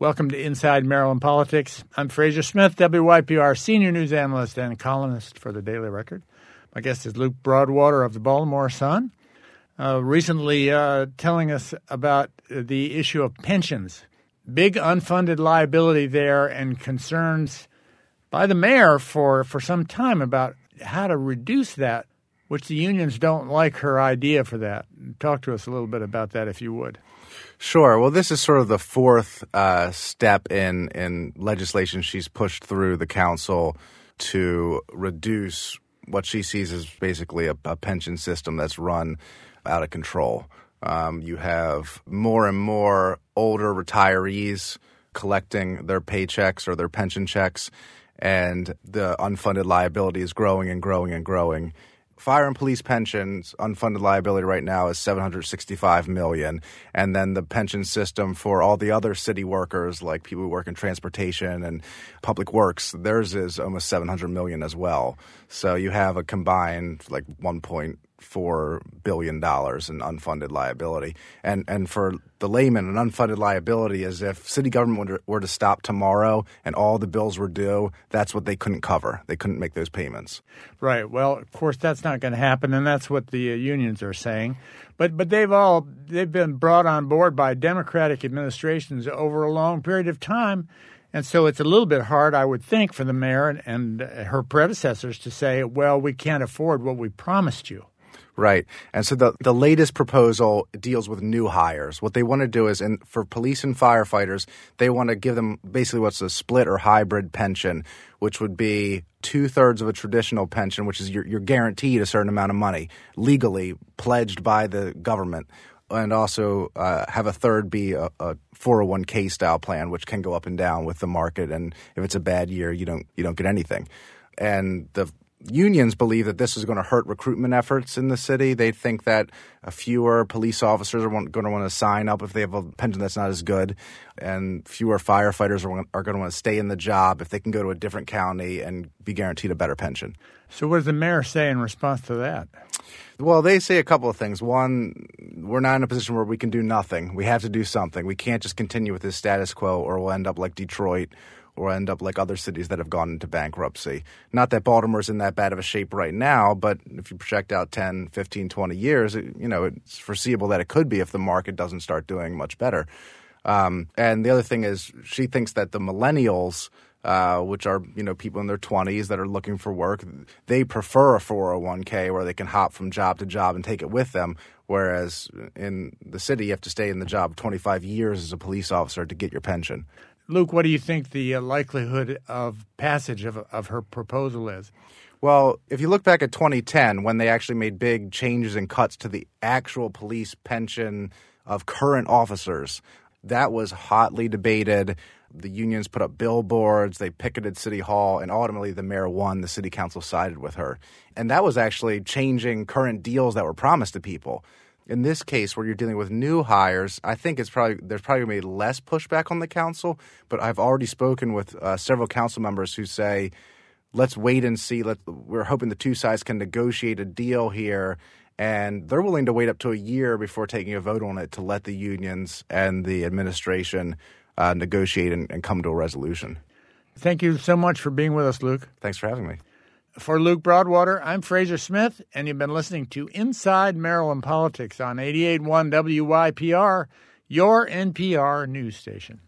Welcome to Inside Maryland Politics. I'm Fraser Smith, WYPR senior news analyst and columnist for the Daily Record. My guest is Luke Broadwater of the Baltimore Sun, recently telling us about the issue of pensions. Big unfunded liability there and concerns by the mayor for some time about how to reduce that, which the unions don't like her idea for that. Talk to us a little bit about that, if you would. Sure. Well, this is sort of the fourth step in legislation she's pushed through the council to reduce what she sees as basically a pension system that's run out of control. You have more and more older retirees collecting their paychecks or their pension checks, and the unfunded liability is growing and growing and growing. Fire and police pensions unfunded liability right now is $765 million, and then the pension system for all the other city workers, like people who work in transportation and public works, theirs is almost $700 million as well. So you have a combined like $1.4 billion in unfunded liability. And for the layman, an unfunded liability is if city government were to stop tomorrow and all the bills were due, that's what they couldn't cover. They couldn't make those payments. Right. Well, of course, that's not going to happen, and that's what the unions are saying. But they've been brought on board by Democratic administrations over a long period of time. And so it's a little bit hard, I would think, for the mayor and her predecessors to say, well, we can't afford what we promised you. Right. And so the latest proposal deals with new hires. What they want to do is, for police and firefighters, they want to give them basically what's a split or hybrid pension, which would be 2/3 of a traditional pension, which is you're guaranteed a certain amount of money, legally pledged by the government, and also have a third be a 401k style plan, which can go up and down with the market. And if it's a bad year, you don't get anything. And the unions believe that this is going to hurt recruitment efforts in the city. They think that fewer police officers are going to want to sign up if they have a pension that's not as good, and fewer firefighters are going to want to stay in the job if they can go to a different county and be guaranteed a better pension. So what does the mayor say in response to that? Well, they say a couple of things. One, we're not in a position where we can do nothing. We have to do something. We can't just continue with this status quo, or we'll end up like Detroit, or end up like other cities that have gone into bankruptcy. Not that Baltimore's in that bad of a shape right now, but if you project out 10, 15, 20 years, it's foreseeable that it could be if the market doesn't start doing much better. And the other thing is she thinks that the millennials, which are, people in their 20s that are looking for work, they prefer a 401k where they can hop from job to job and take it with them, whereas in the city you have to stay in the job 25 years as a police officer to get your pension. Luke, what do you think the likelihood of passage of her proposal is? Well, if you look back at 2010, when they actually made big changes and cuts to the actual police pension of current officers, that was hotly debated. The unions put up billboards, they picketed City Hall, and ultimately the mayor won. The city council sided with her. And that was actually changing current deals that were promised to people. In this case, where you're dealing with new hires, I think there's probably going to be less pushback on the council. But I've already spoken with several council members who say, let's wait and see. We're hoping the two sides can negotiate a deal here. And they're willing to wait up to a year before taking a vote on it to let the unions and the administration negotiate and come to a resolution. Thank you so much for being with us, Luke. Thanks for having me. For Luke Broadwater, I'm Fraser Smith, and you've been listening to Inside Maryland Politics on 88.1 WYPR, your NPR news station.